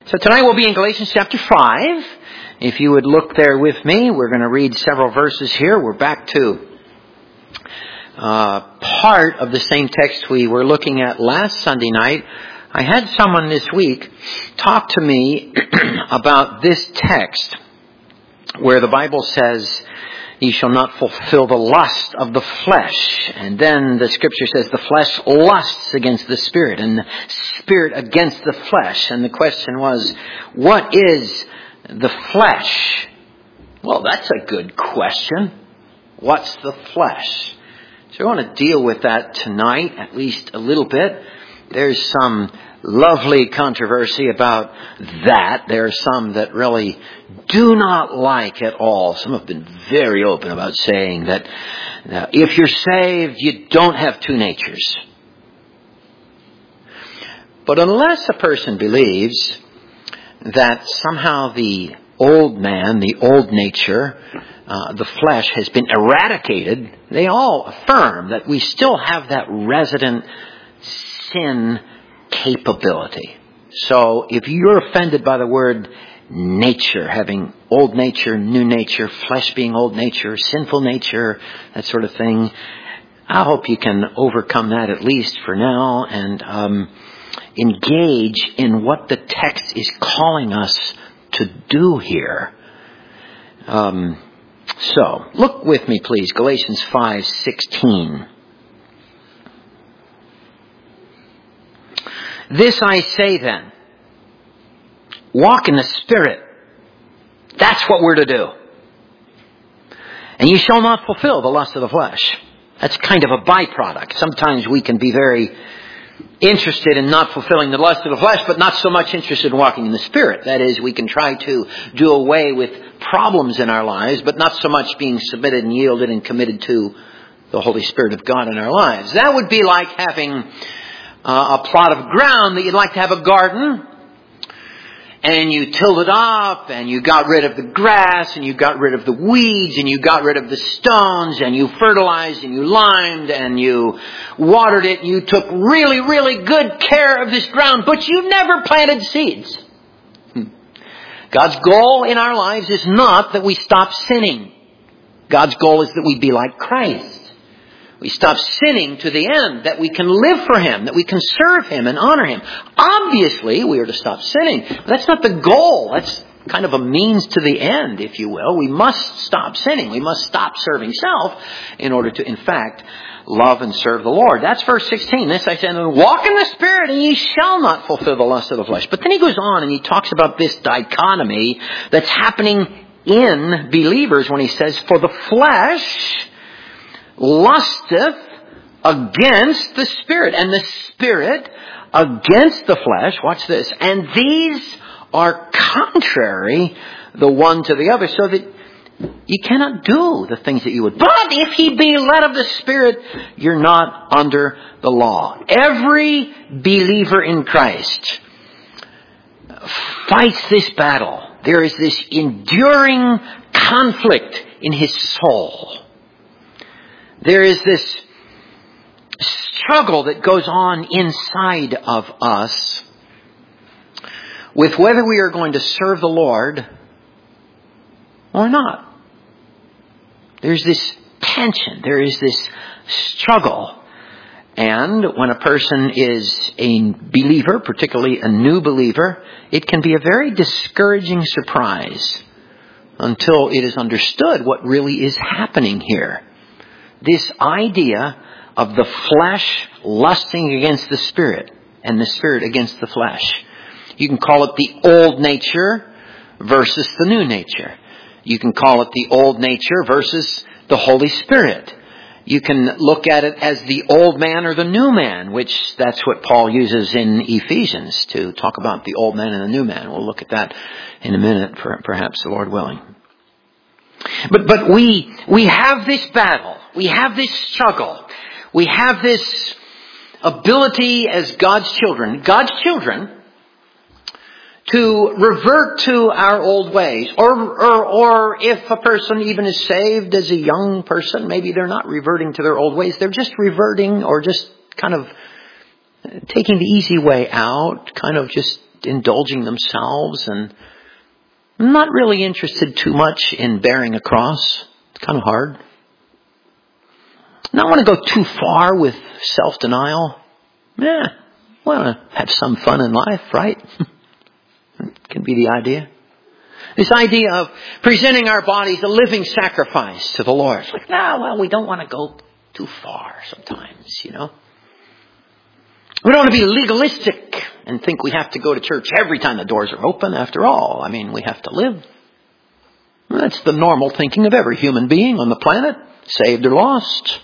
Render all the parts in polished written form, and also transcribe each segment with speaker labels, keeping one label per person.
Speaker 1: So tonight we'll be in Galatians chapter 5. If you would look there with me, we're going to read several verses here. We're back to part of the same text we were looking at last Sunday night. I had someone this week talk to me about this text where the Bible says, "Ye shall not fulfill the lust of the flesh." And then the scripture says the flesh lusts against the spirit and the spirit against the flesh. And the question was, what is the flesh? Well, that's a good question. What's the flesh? So I want to deal with that tonight, at least a little bit. There's some lovely controversy about that. There are some that really do not like at all. Some have been very open about saying that if you're saved, you don't have two natures. But unless a person believes that somehow the old man, the old nature, the flesh has been eradicated, they all affirm that we still have that resident sin capability. So if you're offended by the word nature, having old nature, new nature, flesh being old nature, sinful nature, that sort of thing, I hope you can overcome that at least for now and engage in what the text is calling us to do here. So look with me, please, Galatians 5:16. "This I say then, walk in the Spirit." That's what we're to do. "And you shall not fulfill the lust of the flesh." That's kind of a byproduct. Sometimes we can be very interested in not fulfilling the lust of the flesh, but not so much interested in walking in the Spirit. That is, we can try to do away with problems in our lives, but not so much being submitted and yielded and committed to the Holy Spirit of God in our lives. That would be like having a plot of ground that you'd like to have a garden, and you tilled it up, and you got rid of the grass, and you got rid of the weeds, and you got rid of the stones, and you fertilized, and you limed, and you watered it, and you took really, really good care of this ground, but you never planted seeds. God's goal in our lives is not that we stop sinning. God's goal is that we be like Christ. We stop sinning to the end, that we can live for Him, that we can serve Him and honor Him. Obviously, we are to stop sinning. But that's not the goal. That's kind of a means to the end, if you will. We must stop sinning. We must stop serving self in order to, in fact, love and serve the Lord. That's verse 16. This I say, "Walk in the Spirit, and ye shall not fulfill the lust of the flesh." But then he goes on and he talks about this dichotomy that's happening in believers when he says, "For the flesh lusteth against the Spirit, and the Spirit against the flesh," watch this, "and these are contrary the one to the other, so that you cannot do the things that you would. But if ye be led of the Spirit, you're not under the law." Every believer in Christ fights this battle. There is this enduring conflict in his soul. There is this struggle that goes on inside of us with whether we are going to serve the Lord or not. There's this tension. There is this struggle. And when a person is a believer, particularly a new believer, it can be a very discouraging surprise until it is understood what really is happening here. This idea of the flesh lusting against the Spirit and the Spirit against the flesh. You can call it the old nature versus the new nature. You can call it the old nature versus the Holy Spirit. You can look at it as the old man or the new man, which that's what Paul uses in Ephesians to talk about the old man and the new man. We'll look at that in a minute, perhaps the Lord willing. But we have this battle. We have this struggle. We have this ability as God's children to revert to our old ways. Or if a person even is saved as a young person, maybe they're not reverting to their old ways. They're just reverting or just kind of taking the easy way out, kind of just indulging themselves and not really interested too much in bearing a cross. It's kind of hard. Not want to go too far with self-denial. Want to have some fun in life, right? Can be the idea. This idea of presenting our bodies a living sacrifice to the Lord. It's like, we don't want to go too far sometimes, We don't want to be legalistic and think we have to go to church every time the doors are open. After all, we have to live. That's the normal thinking of every human being on the planet, saved or lost.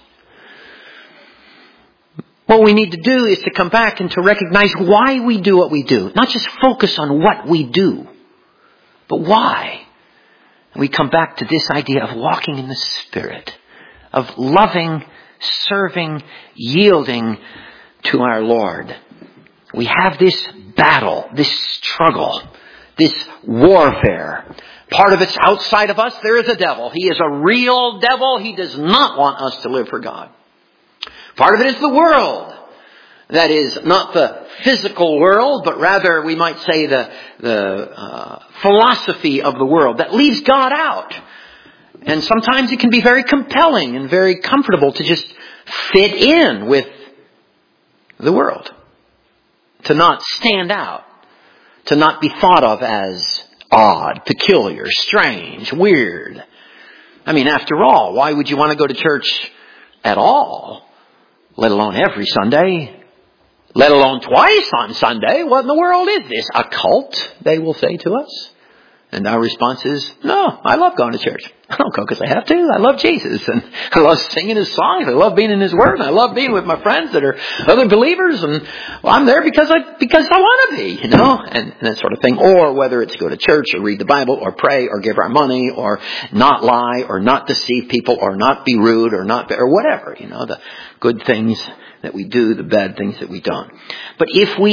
Speaker 1: What we need to do is to come back and to recognize why we do what we do. Not just focus on what we do, but why. And we come back to this idea of walking in the Spirit, of loving, serving, yielding to our Lord. We have this battle, this struggle, this warfare. Part of it's outside of us. There is a devil. He is a real devil. He does not want us to live for God. Part of it is the world. That is not the physical world, but rather we might say the philosophy of the world that leaves God out. And sometimes it can be very compelling and very comfortable to just fit in with the world. To not stand out. To not be thought of as odd, peculiar, strange, weird. After all, why would you want to go to church at all? Let alone every Sunday. Let alone twice on Sunday. What in the world is this? A cult, they will say to us. And our response is, no, I love going to church. I don't go because I have to. I love Jesus. And I love singing His songs. I love being in His Word. And I love being with my friends that are other believers. And I'm there because I want to be, and that sort of thing. Or whether it's go to church or read the Bible or pray or give our money or not lie or not deceive people or not be rude or whatever, the good things that we do, the bad things that we don't. But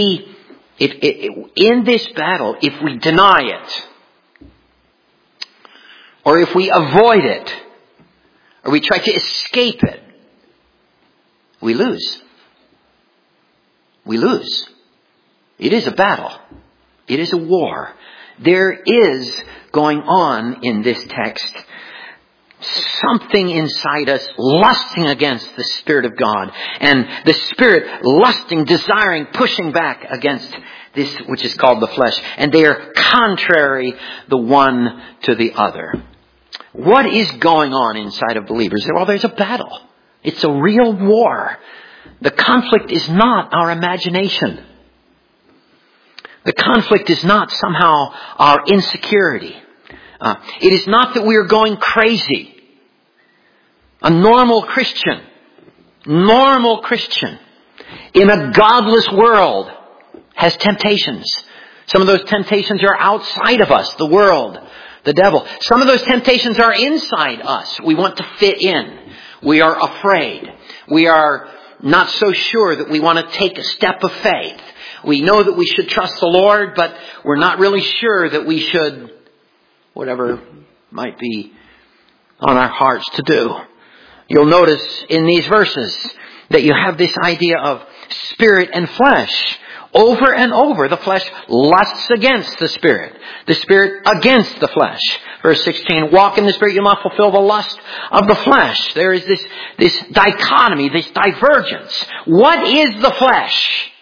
Speaker 1: in this battle, if we deny it, or if we avoid it, or we try to escape it, we lose. We lose. It is a battle. It is a war. There is going on in this text something inside us lusting against the Spirit of God. And the Spirit lusting, desiring, pushing back against this which is called the flesh. And they are contrary the one to the other. What is going on inside of believers? Well, there's a battle. It's a real war. The conflict is not our imagination. The conflict is not somehow our insecurity. It is not that we are going crazy. A normal Christian in a godless world has temptations. Some of those temptations are outside of us, the world, the devil. Some of those temptations are inside us. We want to fit in. We are afraid. We are not so sure that we want to take a step of faith. We know that we should trust the Lord, but we're not really sure that we should, whatever might be on our hearts to do. You'll notice in these verses that you have this idea of spirit and flesh. Over and over, the flesh lusts against the Spirit against the flesh. Verse 16, walk in the Spirit, you'll not fulfill the lust of the flesh. There is this dichotomy, this divergence. What is the flesh?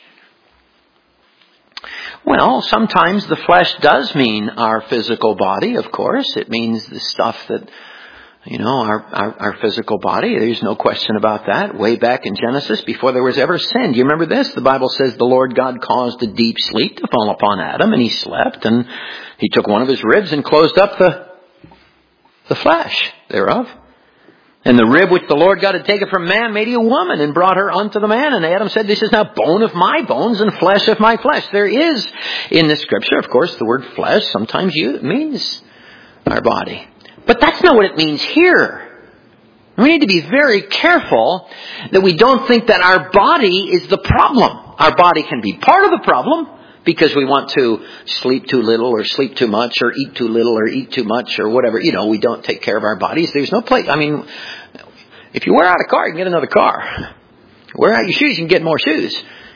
Speaker 1: Well, sometimes the flesh does mean our physical body, of course. It means the stuff that, our physical body. There's no question about that. Way back in Genesis, before there was ever sin. Do you remember this? The Bible says the Lord God caused a deep sleep to fall upon Adam, and he slept, and he took one of his ribs and closed up the flesh thereof. And the rib which the Lord God had taken from man made he a woman and brought her unto the man. And Adam said, this is now bone of my bones and flesh of my flesh. There is in the scripture, of course, the word flesh sometimes means our body. But that's not what it means here. We need to be very careful that we don't think that our body is the problem. Our body can be part of the problem because we want to sleep too little or sleep too much or eat too little or eat too much or whatever. We don't take care of our bodies. There's no place. If you wear out a car, you can get another car. Wear out your shoes, you can get more shoes.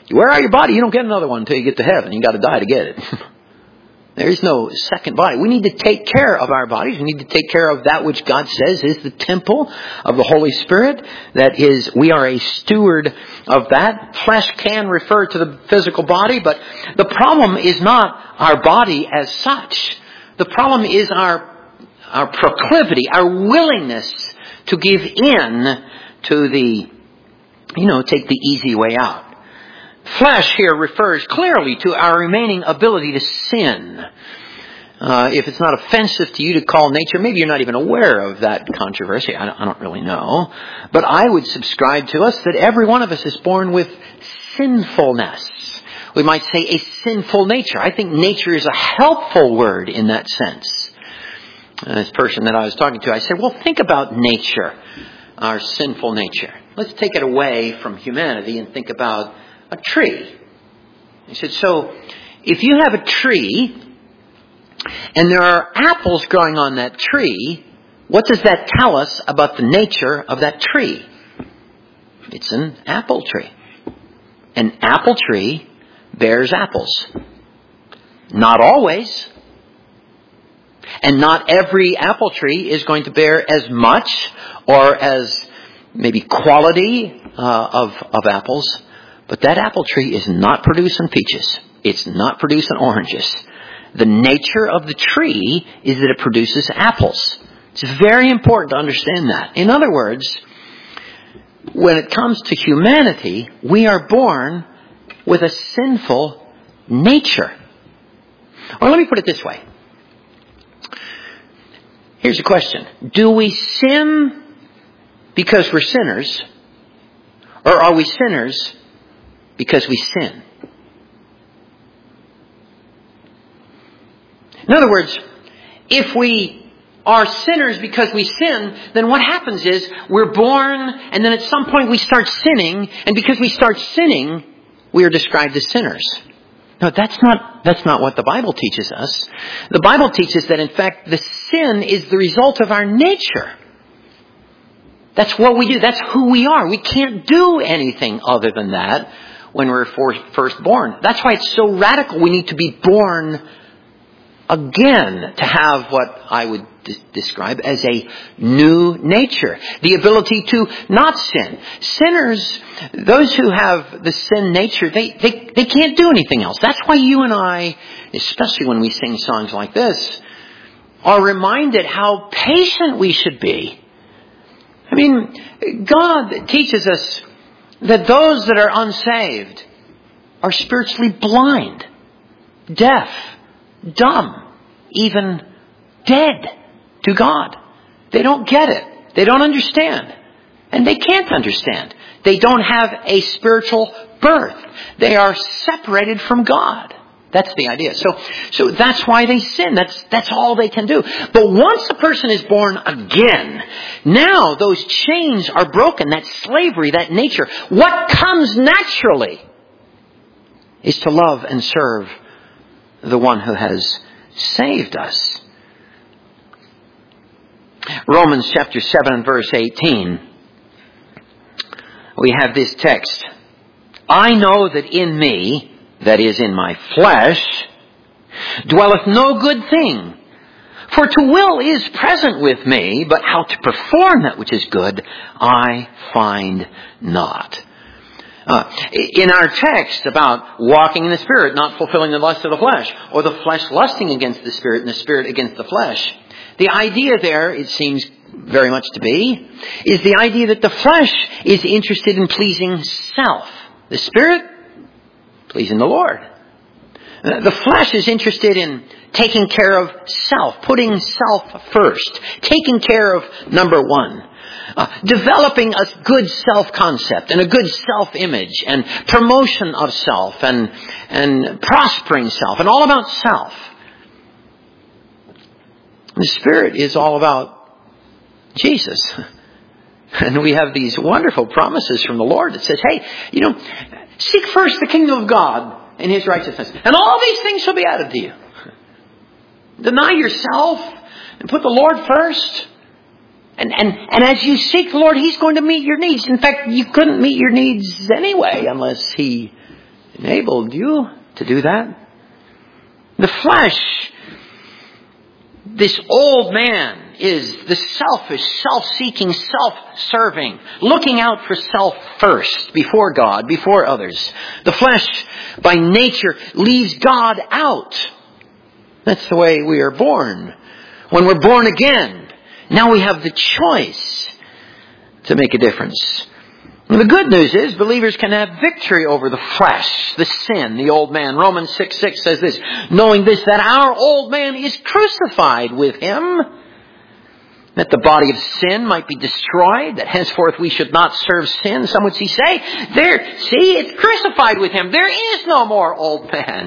Speaker 1: You wear out your body, you don't get another one until you get to heaven. You got to die to get it. There is no second body. We need to take care of our bodies. We need to take care of that which God says is the temple of the Holy Spirit. That is, we are a steward of that. Flesh can refer to the physical body, but the problem is not our body as such. The problem is our proclivity, our willingness to give in to the, take the easy way out. Flesh here refers clearly to our remaining ability to sin. If it's not offensive to you to call nature, maybe you're not even aware of that controversy. I don't really know. But I would subscribe to us that every one of us is born with sinfulness. We might say a sinful nature. I think nature is a helpful word in that sense. This person that I was talking to, I said, well, think about nature, our sinful nature. Let's take it away from humanity and think about a tree. He said, so if you have a tree and there are apples growing on that tree, what does that tell us about the nature of that tree? It's an apple tree. An apple tree bears apples. Not always. And not every apple tree is going to bear as much or as maybe quality of apples. But that apple tree is not producing peaches. It's not producing oranges. The nature of the tree is that it produces apples. It's very important to understand that. In other words, when it comes to humanity, we are born with a sinful nature. Or let me put it this way. Here's a question. Do we sin because we're sinners? Or are we sinners because we sin? In other words, if we are sinners because we sin, then what happens is we're born and then at some point we start sinning, and because we start sinning, we are described as sinners. No, that's not what the Bible teaches us. The Bible teaches that in fact the sin is the result of our nature. That's what we do. That's who we are. We can't do anything other than that when we're first born. That's why it's so radical. We need to be born again to have what I would describe as a new nature. The ability to not sin. Sinners, those who have the sin nature, they can't do anything else. That's why you and I, especially when we sing songs like this, are reminded how patient we should be. I mean, God teaches us that those that are unsaved are spiritually blind, deaf, dumb, even dead to God. They don't get it. They don't understand. And they can't understand. They don't have a spiritual birth. They are separated from God. That's the idea. So that's why they sin. That's all they can do. But once a person is born again, now those chains are broken. That slavery, that nature. What comes naturally is to love and serve the one who has saved us. Romans chapter 7 and verse 18. We have this text. I know that in me, that is in my flesh, dwelleth no good thing. For to will is present with me, but how to perform that which is good, I find not. In our text about walking in the Spirit, not fulfilling the lust of the flesh, or the flesh lusting against the Spirit and the Spirit against the flesh, the idea there, it seems very much to be, is the idea that the flesh is interested in pleasing self. The Spirit, pleasing the Lord. The flesh is interested in taking care of self, putting self first, taking care of number one. Developing a good self-concept and a good self-image and promotion of self and prospering self and all about self. The Spirit is all about Jesus. And we have these wonderful promises from the Lord that says, hey, seek first the kingdom of God and His righteousness, and all these things shall be added to you. Deny yourself and put the Lord first. And as you seek the Lord, He's going to meet your needs. In fact, you couldn't meet your needs anyway unless He enabled you to do that. The flesh, this old man, is the selfish, self-seeking, self-serving, looking out for self first, before God, before others. The flesh, by nature, leaves God out. That's the way we are born. When we're born again, now we have the choice to make a difference. And the good news is believers can have victory over the flesh, the sin, the old man. Romans 6:6 says this, knowing this, that our old man is crucified with him, that the body of sin might be destroyed, that henceforth we should not serve sin. Some would say, it's crucified with him. There is no more old man.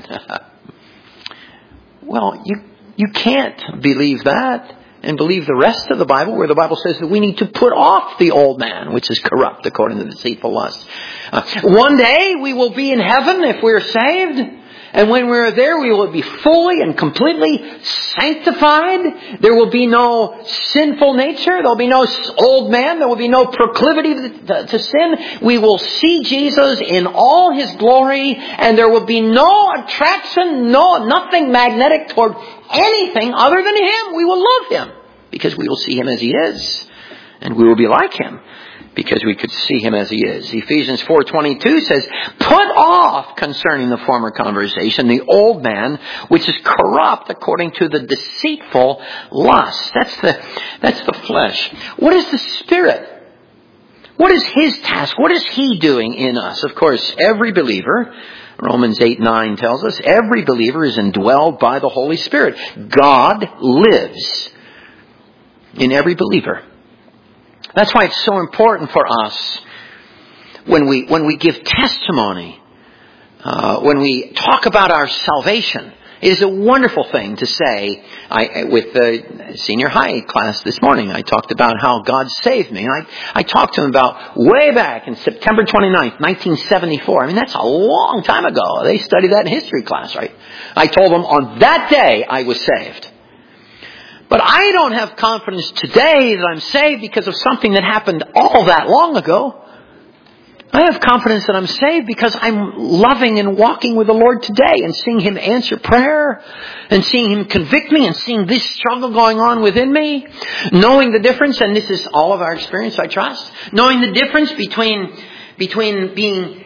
Speaker 1: Well, you can't believe that and believe the rest of the Bible, where the Bible says that we need to put off the old man, which is corrupt according to deceitful lust. One day we will be in heaven if we're saved. And when we're there, we will be fully and completely sanctified. There will be no sinful nature. There will be no old man. There will be no proclivity to sin. We will see Jesus in all His glory. And there will be no attraction, nothing magnetic toward anything other than Him. We will love Him because we will see Him as He is. And we will be like Him because we could see Him as He is. Ephesians 4:22 says, put off concerning the former conversation the old man, which is corrupt according to the deceitful lust. That's the flesh. What is the Spirit? What is His task? What is He doing in us? Of course, every believer, Romans 8:9 tells us, every believer is indwelled by the Holy Spirit. God lives in every believer. That's why it's so important for us when we give testimony, when we talk about our salvation. It is a wonderful thing to say. With the senior high class this morning, I talked about how God saved me. And I talked to them about way back in September 29th, 1974. I mean, that's a long time ago. They studied that in history class, right? I told them on that day I was saved. But I don't have confidence today that I'm saved because of something that happened all that long ago. I have confidence that I'm saved because I'm loving and walking with the Lord today and seeing Him answer prayer and seeing Him convict me and seeing this struggle going on within me. Knowing the difference, and this is all of our experience, I trust. Knowing the difference between being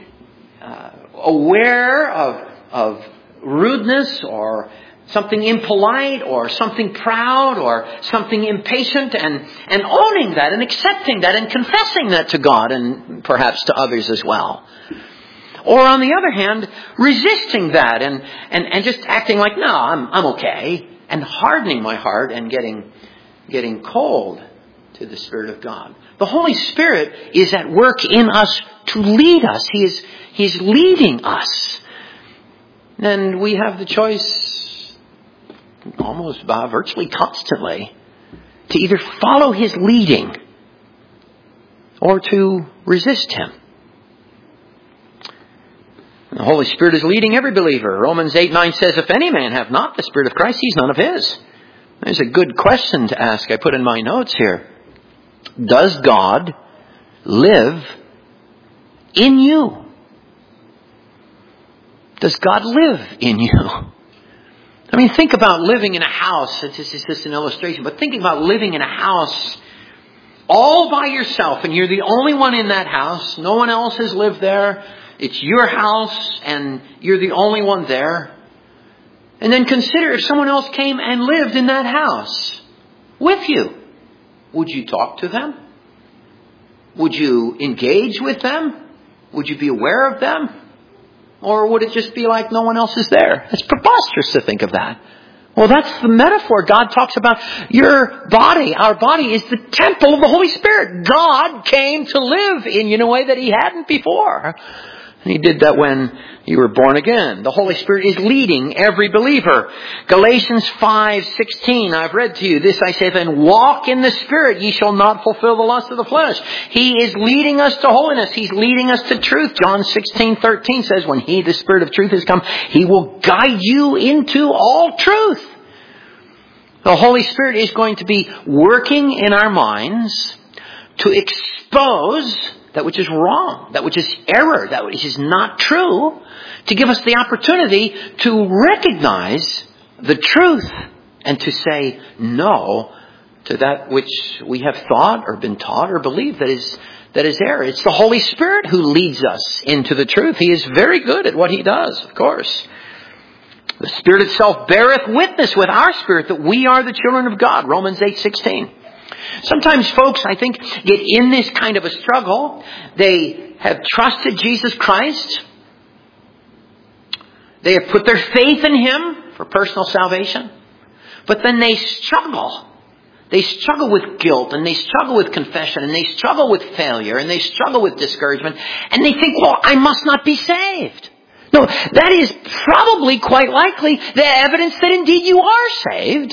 Speaker 1: aware of rudeness or something impolite or something proud or something impatient and owning that and accepting that and confessing that to God and perhaps to others as well. Or on the other hand, resisting that and just acting like, no, I'm okay, and hardening my heart and getting cold to the Spirit of God. The Holy Spirit is at work in us to lead us. He's leading us. And we have the choice almost virtually constantly to either follow His leading or to resist Him. The Holy Spirit is leading every believer. Romans 8:9 says, if any man have not the Spirit of Christ, he's none of His. There's a good question to ask. I put in my notes here. Does God live in you? Does God live in you? I mean, think about living in a house. This is just an illustration, but thinking about living in a house all by yourself, and you're the only one in that house. No one else has lived there. It's your house, and you're the only one there. And then consider if someone else came and lived in that house with you. Would you talk to them? Would you engage with them? Would you be aware of them? Or would it just be like no one else is there? It's preposterous to think of that. Well, that's the metaphor. God talks about your body. Our body is the temple of the Holy Spirit. God came to live in you in a way that He hadn't before. And He did that when you were born again. The Holy Spirit is leading every believer. Galatians 5:16, I've read to you. This I say then, walk in the Spirit, ye shall not fulfill the lust of the flesh. He is leading us to holiness. He's leading us to truth. John 16:13 says, when He, the Spirit of truth, has come, He will guide you into all truth. The Holy Spirit is going to be working in our minds to expose that which is wrong, that which is error, that which is not true, to give us the opportunity to recognize the truth and to say no to that which we have thought or been taught or believed that is error. It's the Holy Spirit who leads us into the truth. He is very good at what He does, of course. The Spirit itself beareth witness with our spirit that we are the children of God. Romans 8:16. Sometimes folks, I think, get in this kind of a struggle. They have trusted Jesus Christ. They have put their faith in Him for personal salvation. But then they struggle. They struggle with guilt, and they struggle with confession, and they struggle with failure, and they struggle with discouragement. And they think, well, I must not be saved. No, that is probably quite likely the evidence that indeed you are saved.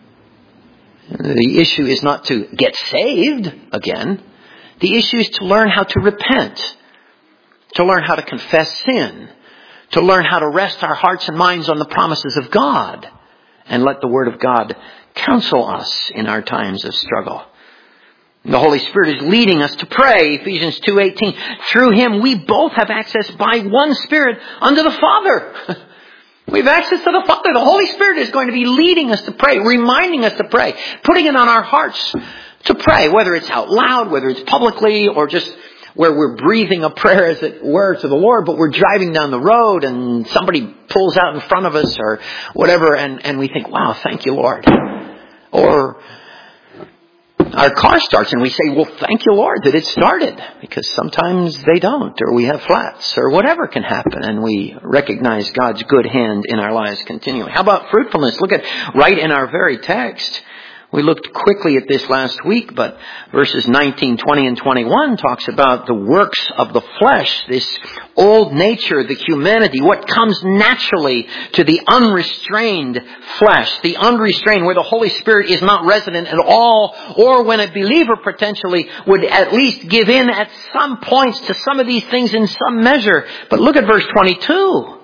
Speaker 1: The issue is not to get saved again. The issue is to learn how to repent, to learn how to confess sin, to learn how to rest our hearts and minds on the promises of God, and let the Word of God counsel us in our times of struggle. The Holy Spirit is leading us to pray. Ephesians 2:18. Through Him we both have access by one Spirit unto the Father. We have access to the Father. The Holy Spirit is going to be leading us to pray, reminding us to pray, putting it on our hearts to pray, whether it's out loud, whether it's publicly, or just where we're breathing a prayer, as it were, to the Lord, but we're driving down the road and somebody pulls out in front of us or whatever, and we think, wow, thank you, Lord. Or our car starts and we say, well, thank you, Lord, that it started, because sometimes they don't, or we have flats, or whatever can happen, and we recognize God's good hand in our lives continually. How about fruitfulness? Look at right in our very text. We looked quickly at this last week, but verses 19, 20, and 21 talks about the works of the flesh, this old nature, the humanity, what comes naturally to the unrestrained flesh, the unrestrained, where the Holy Spirit is not resident at all, or when a believer potentially would at least give in at some points to some of these things in some measure. But look at verse 22.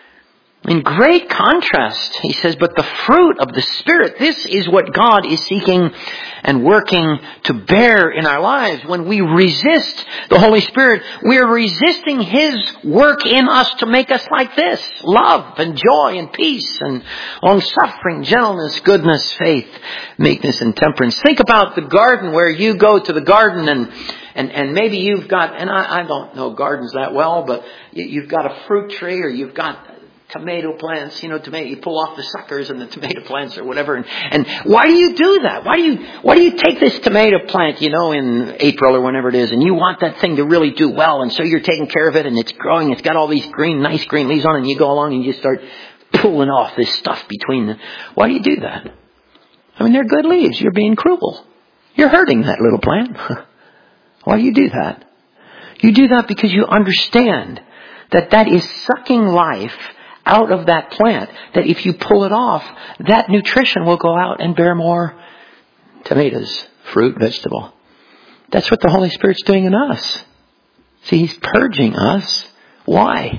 Speaker 1: In great contrast, he says, but the fruit of the Spirit, this is what God is seeking and working to bear in our lives. When we resist the Holy Spirit, we are resisting His work in us to make us like this. Love and joy and peace and long-suffering, gentleness, goodness, faith, meekness, and temperance. Think about the garden, where you go to the garden and maybe you've got, and I don't know gardens that well, but you've got a fruit tree, or you've got tomato plants, you pull off the suckers and the tomato plants or whatever. And why do you do that? Why do you take this tomato plant, in April or whenever it is, and you want that thing to really do well, and so you're taking care of it, and it's growing, it's got all these nice green leaves on it, and you go along and you just start pulling off this stuff between them. Why do you do that? I mean, they're good leaves. You're being cruel. You're hurting that little plant. Why do you do that? You do that because you understand that is sucking life out of that plant, that if you pull it off, that nutrition will go out and bear more tomatoes, fruit, vegetable. That's what the Holy Spirit's doing in us. See, He's purging us. Why?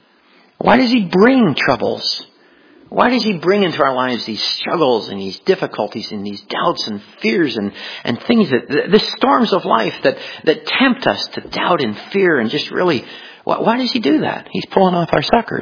Speaker 1: Why does He bring troubles? Why does He bring into our lives these struggles and these difficulties and these doubts and fears and things the storms of life that tempt us to doubt and fear and just really... Why does He do that? He's pulling off our suckers.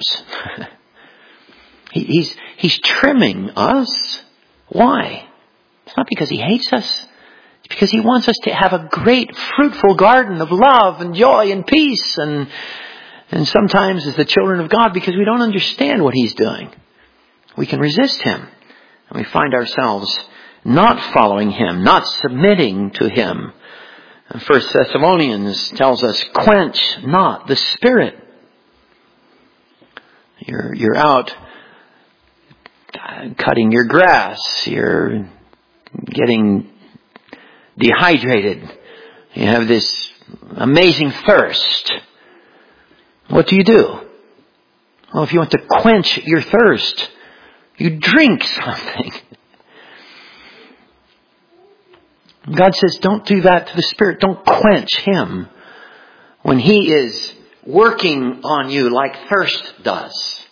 Speaker 1: He's trimming us. Why? It's not because He hates us. It's because He wants us to have a great, fruitful garden of love and joy and peace. And sometimes as the children of God, because we don't understand what He's doing, we can resist Him. And we find ourselves not following Him, not submitting to Him. 1 Thessalonians tells us, quench not the Spirit. You're out cutting your grass. You're getting dehydrated. You have this amazing thirst. What do? Well, if you want to quench your thirst, you drink something. God says, don't do that to the Spirit. Don't quench Him when He is working on you like thirst does.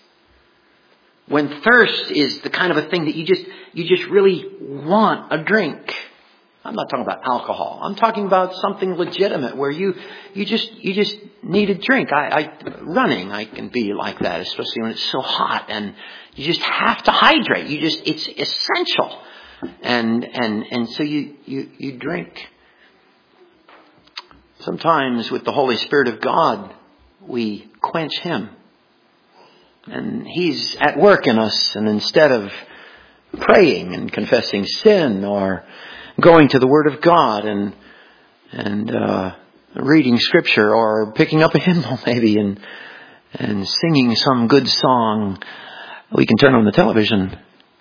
Speaker 1: When thirst is the kind of a thing that you just really want a drink. I'm not talking about alcohol. I'm talking about something legitimate where you just need a drink. Running, I can be like that, especially when it's so hot, and you just have to hydrate. It's essential. And so you drink. Sometimes with the Holy Spirit of God, we quench Him. And He's at work in us, and instead of praying and confessing sin or going to the Word of God and reading Scripture or picking up a hymnal maybe and singing some good song, we can turn on the television.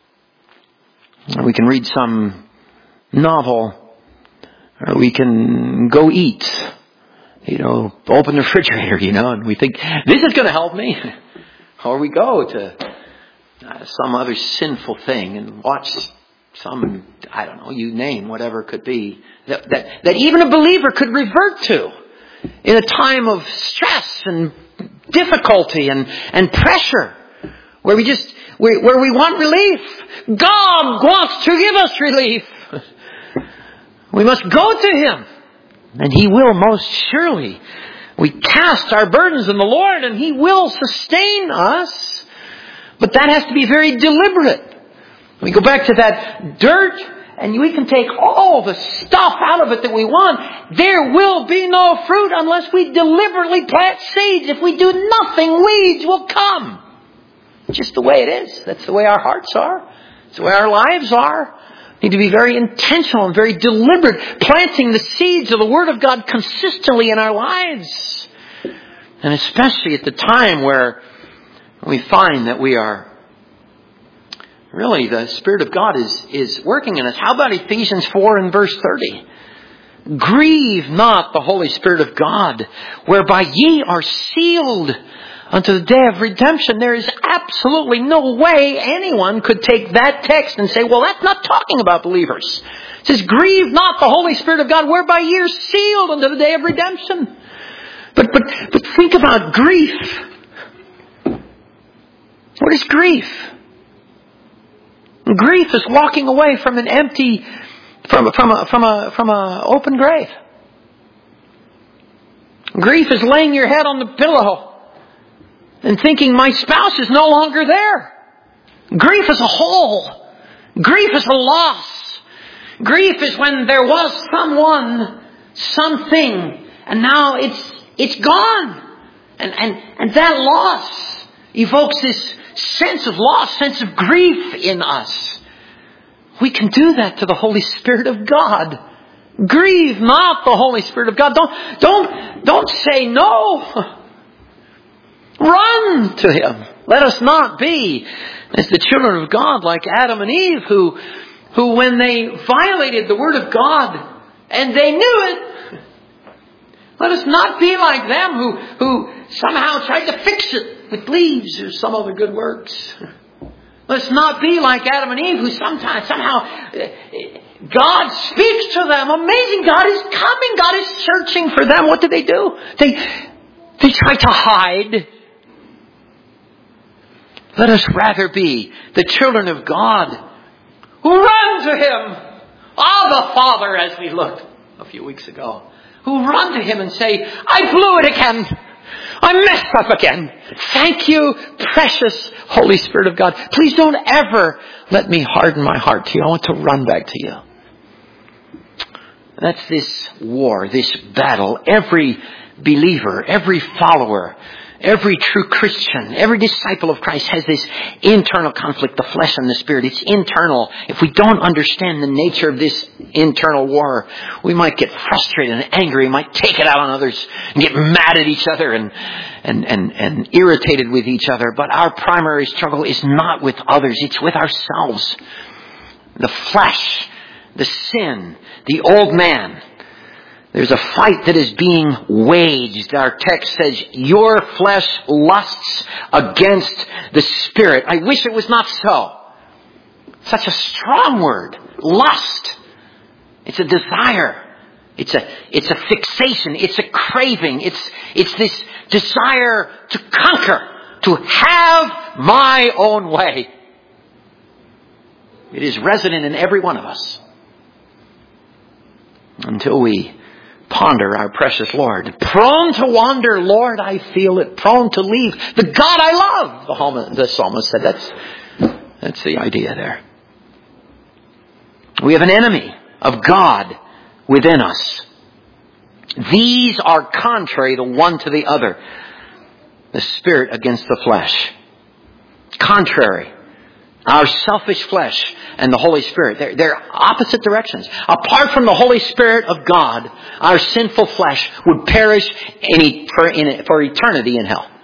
Speaker 1: Or we can read some novel. Or we can go eat. Open the refrigerator, and we think, this is going to help me. Or we go to some other sinful thing and watch some, you name whatever it could be, that even a believer could revert to in a time of stress and difficulty and pressure, where we want relief. God wants to give us relief. We must go to Him, and He will most surely. We cast our burdens on the Lord, and He will sustain us. But that has to be very deliberate. We go back to that dirt, and we can take all the stuff out of it that we want. There will be no fruit unless we deliberately plant seeds. If we do nothing, weeds will come. Just the way it is. That's the way our hearts are. It's the way our lives are. We need to be very intentional and very deliberate, planting the seeds of the Word of God consistently in our lives. And especially at the time where we find that we are really, the Spirit of God is working in us. How about Ephesians 4 and verse 30? Grieve not the Holy Spirit of God, whereby ye are sealed unto the day of redemption. There is absolutely no way anyone could take that text and say, well, that's not talking about believers. It says, grieve not the Holy Spirit of God, whereby ye are sealed unto the day of redemption. But think about grief. What is grief? Grief is walking away from an empty, from a open grave. Grief is laying your head on the pillow and thinking, my spouse is no longer there. Grief is a hole. Grief is a loss. Grief is when there was someone, something, and now it's gone. And that loss evokes this sense of loss, sense of grief in us. We can do that to the Holy Spirit of God. Grieve not the Holy Spirit of God. Don't say no. Run to Him. Let us not be as the children of God, like Adam and Eve, who when they violated the Word of God, and they knew it, let us not be like them who somehow tried to fix it with leaves or some other good works. Let's not be like Adam and Eve, who somehow God speaks to them. Amazing, God is coming. God is searching for them. What did they do? They tried to hide. Let us rather be the children of God who run to Him. Abba, Father, as we looked a few weeks ago. Who run to Him and say, I blew it again. I messed up again. Thank you, precious Holy Spirit of God. Please don't ever let me harden my heart to you. I want to run back to you. That's this war, this battle. Every believer, every follower, every true Christian, every disciple of Christ has this internal conflict, the flesh and the spirit. It's internal. If we don't understand the nature of this internal war, we might get frustrated and angry. We might take it out on others and get mad at each other and irritated with each other. But our primary struggle is not with others. It's with ourselves. The flesh, the sin, the old man. There's a fight that is being waged. Our text says, your flesh lusts against the Spirit. I wish it was not so. Such a strong word. Lust. It's a desire. It's a fixation. It's a craving. It's this desire to conquer, to have my own way. It is resident in every one of us. until we ponder our precious Lord. Prone to wander, Lord, I feel it. Prone to leave the God I love. The psalmist said that's the idea there. We have an enemy of God within us. These are contrary the one to the other. The spirit against the flesh. Contrary. Our selfish flesh and the Holy Spirit. They're opposite directions. Apart from the Holy Spirit of God, our sinful flesh would perish for eternity in hell.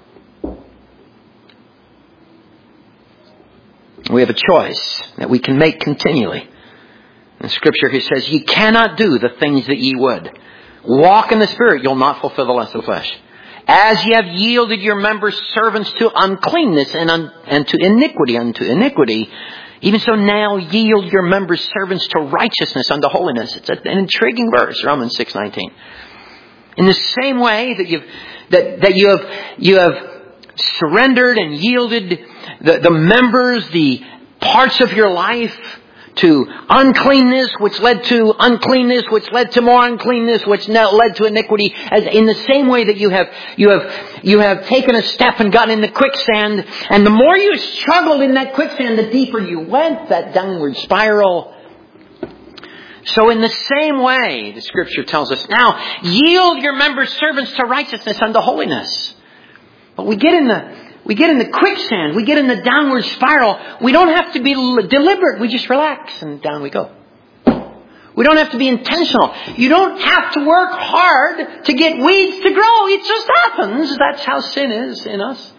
Speaker 1: We have a choice that we can make continually. In Scripture he says, ye cannot do the things that ye would. Walk in the Spirit, you'll not fulfill the lust of the flesh. As ye have yielded your members servants to uncleanness and to iniquity, even so now yield your members servants to righteousness unto holiness. It's an intriguing verse, Romans 6:19. In the same way that you have surrendered and yielded the members, the parts of your life to uncleanness, which led to uncleanness, which led to more uncleanness, which now led to iniquity. As in the same way that you have taken a step and gotten in the quicksand, and the more you struggled in that quicksand, the deeper you went, that downward spiral. So in the same way, the Scripture tells us, now yield your members servants to righteousness unto holiness. But we get in the quicksand. We get in the downward spiral. We don't have to be deliberate. We just relax and down we go. We don't have to be intentional. You don't have to work hard to get weeds to grow. It just happens. That's how sin is in us.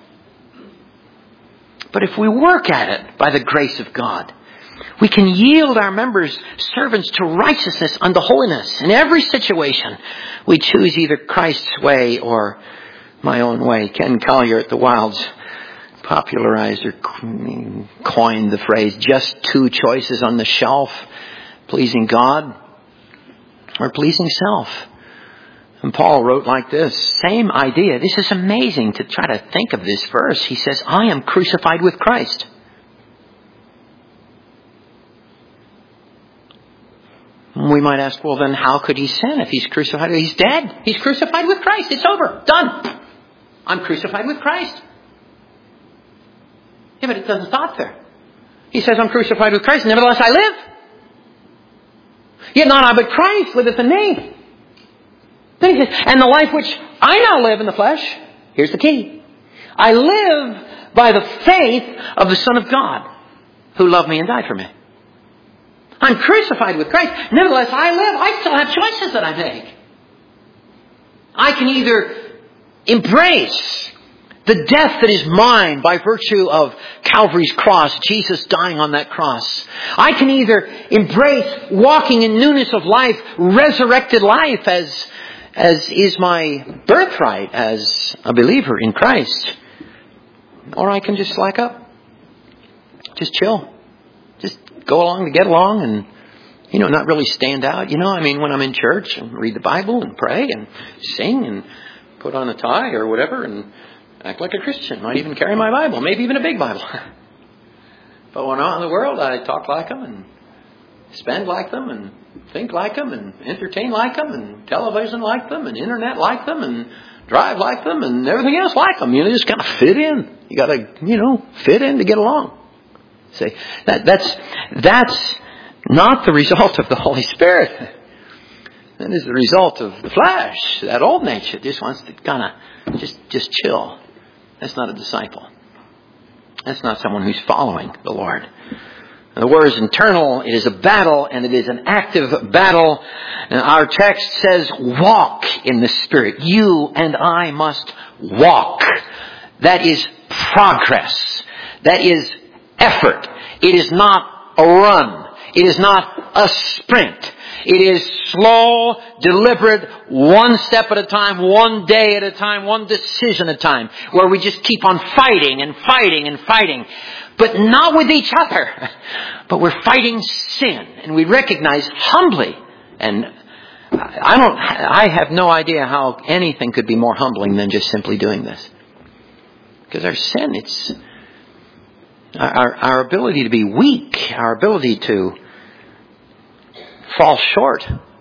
Speaker 1: But if we work at it by the grace of God, we can yield our members servants to righteousness unto holiness. In every situation, we choose either Christ's way or my own way. Ken Collier at the Wilds popularized or coined the phrase, just two choices on the shelf, pleasing God or pleasing self. And Paul wrote like this, same idea. This is amazing to try to think of this verse. He says, I am crucified with Christ. We might ask, well then how could he sin if he's crucified? He's dead. He's crucified with Christ. It's over. Done. I'm crucified with Christ. Yeah, but it doesn't stop there. He says, I'm crucified with Christ. Nevertheless, I live. Yet not I, but Christ liveth in me. Then he says, and the life which I now live in the flesh, here's the key. I live by the faith of the Son of God, who loved me and died for me. I'm crucified with Christ. Nevertheless, I live. I still have choices that I make. I can either embrace the death that is mine by virtue of Calvary's cross, Jesus dying on that cross. I can either embrace walking in newness of life, resurrected life as is my birthright as a believer in Christ. Or I can just slack up. Just chill. Just go along to get along and, not really stand out. When I'm in church and read the Bible and pray and sing and put on a tie or whatever and act like a Christian. Might even carry my Bible, maybe even a big Bible. But when I'm out in the world, I talk like them and spend like them and think like them and entertain like them and television like them and internet like them and drive like them and everything else like them. You just kind of fit in. You got to, fit in to get along. See, that's not the result of the Holy Spirit. That is the result of the flesh. That old nature just wants to kind of just chill. That's not a disciple. That's not someone who's following the Lord. The word is internal. It is a battle, and it is an active battle. And our text says, walk in the Spirit. You and I must walk. That is progress. That is effort. It is not a run. It is not a sprint. It is slow, deliberate, one step at a time, one day at a time, one decision at a time, where we just keep on fighting and fighting and fighting. But not with each other. But we're fighting sin. And we recognize humbly. And I have no idea how anything could be more humbling than just simply doing this. Because our sin, it's our ability to be weak, our ability to fall short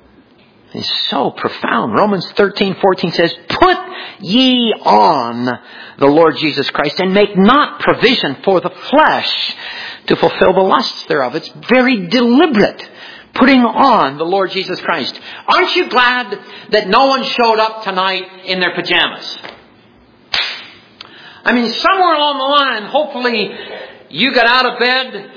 Speaker 1: is so profound. Romans 13:14 says, "Put ye on the Lord Jesus Christ, and make not provision for the flesh to fulfill the lusts thereof." It's very deliberate. Putting on the Lord Jesus Christ. Aren't you glad that no one showed up tonight in their pajamas? I mean, somewhere along the line, hopefully you got out of bed,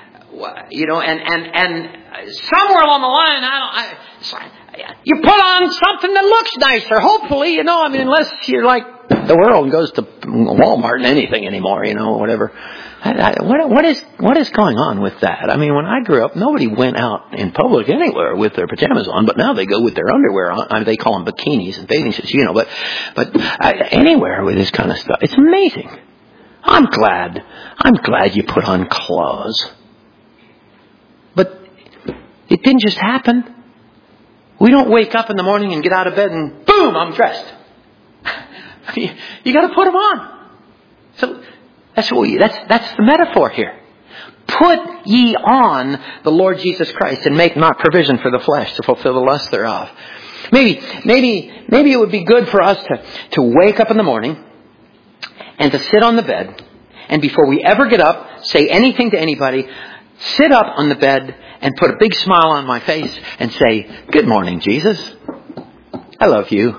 Speaker 1: and somewhere along the line, you put on something that looks nicer. Hopefully, unless you're like the world and goes to Walmart and anything anymore, whatever. What is going on with that? I mean, when I grew up, nobody went out in public anywhere with their pajamas on, but now they go with their underwear on. I mean, they call them bikinis and bathing suits, but anywhere with this kind of stuff. It's amazing. I'm glad you put on clothes. But it didn't just happen. We don't wake up in the morning and get out of bed and boom, I'm dressed. You got to put them on. So that's the metaphor here. Put ye on the Lord Jesus Christ, and make not provision for the flesh to fulfill the lust thereof. Maybe it would be good for us to wake up in the morning and to sit on the bed, and before we ever get up, say anything to anybody, sit up on the bed and put a big smile on my face and say, "Good morning, Jesus. I love you.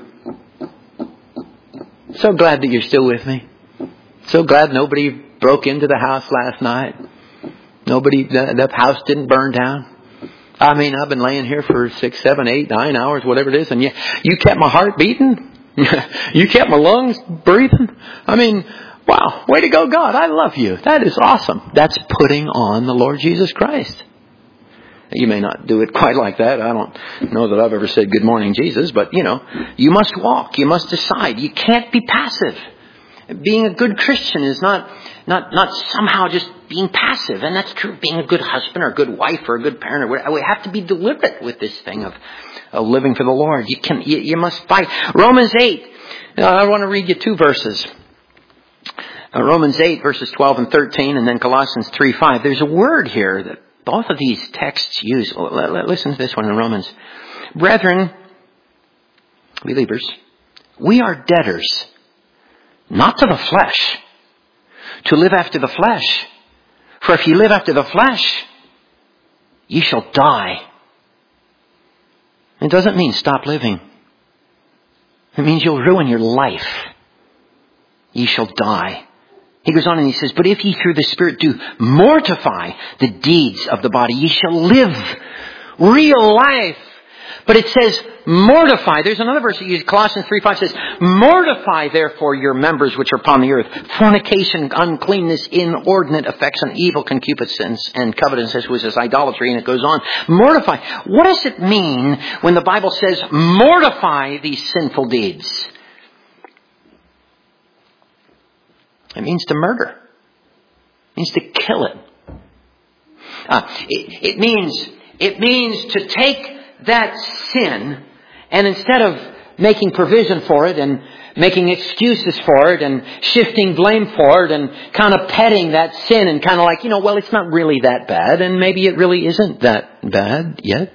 Speaker 1: So glad that you're still with me. So glad nobody broke into the house last night. The house didn't burn down. I mean, I've been laying here for 6, 7, 8, 9 hours, whatever it is, and you kept my heart beating. You kept my lungs breathing. I mean, wow, way to go, God. I love you. That is awesome." That's putting on the Lord Jesus Christ. You may not do it quite like that. I don't know that I've ever said, "Good morning, Jesus," but you must walk. You must decide. You can't be passive. Being a good Christian is not somehow just being passive. And that's true of being a good husband or a good wife or a good parent. Or we have to be deliberate with this thing of living for the Lord. You must fight. Romans 8. I want to read you 2 verses. Romans 8 verses 12 and 13, and then Colossians 3:5. There's a word here that both of these texts use. Listen to this one in Romans. "Brethren," believers, "we are debtors, not to the flesh, to live after the flesh. For if you live after the flesh, you shall die." It doesn't mean stop living. It means you'll ruin your life. You shall die. He goes on and he says, "But if ye through the Spirit do mortify the deeds of the body, ye shall live real life." But it says mortify. There's another verse that uses Colossians 3:5 says, "Mortify therefore your members which are upon the earth, fornication, uncleanness, inordinate affection, evil concupiscence, and covetousness," which is idolatry, and it goes on. Mortify. What does it mean when the Bible says mortify these sinful deeds? It means to murder. It means to kill it. It means to take that sin, and instead of making provision for it and making excuses for it and shifting blame for it and kind of petting that sin and kind of like, well, it's not really that bad, and maybe it really isn't that bad yet.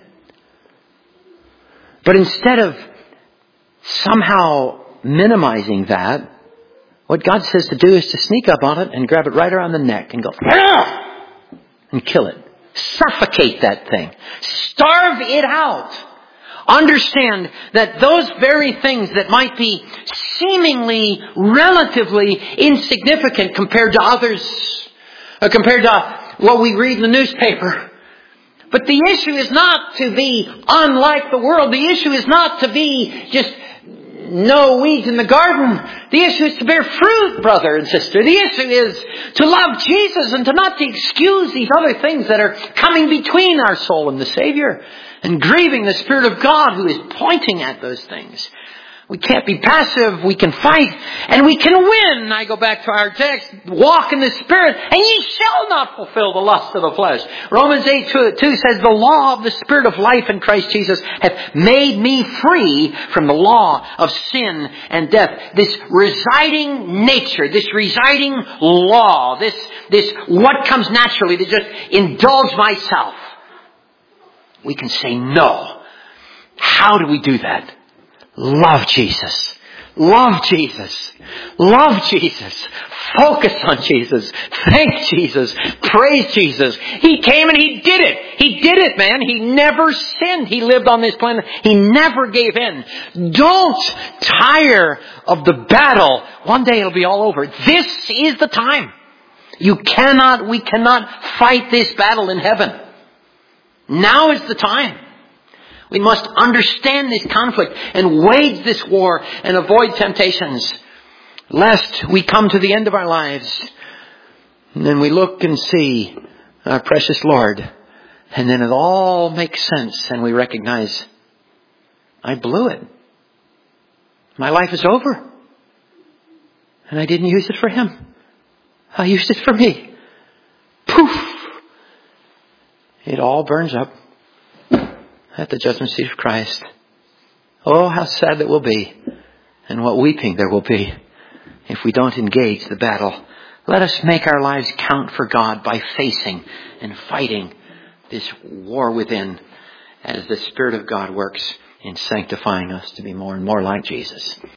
Speaker 1: But instead of somehow minimizing that, what God says to do is to sneak up on it and grab it right around the neck and go, and kill it. Suffocate that thing. Starve it out. Understand that those very things that might be seemingly relatively insignificant compared to others, compared to what we read in the newspaper. But the issue is not to be unlike the world. The issue is not to be just no weeds in the garden. The issue is to bear fruit, brother and sister. The issue is to love Jesus and to not to excuse these other things that are coming between our soul and the Savior and grieving the Spirit of God who is pointing at those things. We can't be passive. We can fight and we can win. I go back to our text. Walk in the Spirit and ye shall not fulfill the lust of the flesh. Romans 8:2 says, "The law of the Spirit of life in Christ Jesus hath made me free from the law of sin and death." This residing nature, this residing law, this what comes naturally to just indulge myself. We can say no. How do we do that? Love Jesus. Love Jesus. Love Jesus. Focus on Jesus. Thank Jesus. Praise Jesus. He came and He did it. He did it, man. He never sinned. He lived on this planet. He never gave in. Don't tire of the battle. One day it'll be all over. This is the time. We cannot fight this battle in heaven. Now is the time. We must understand this conflict and wage this war and avoid temptations, lest we come to the end of our lives and then we look and see our precious Lord, and then it all makes sense and we recognize, I blew it. My life is over. And I didn't use it for Him. I used it for me. Poof! It all burns up at the judgment seat of Christ. Oh, how sad that will be, and what weeping there will be if we don't engage the battle. Let us make our lives count for God by facing and fighting this war within as the Spirit of God works in sanctifying us to be more and more like Jesus.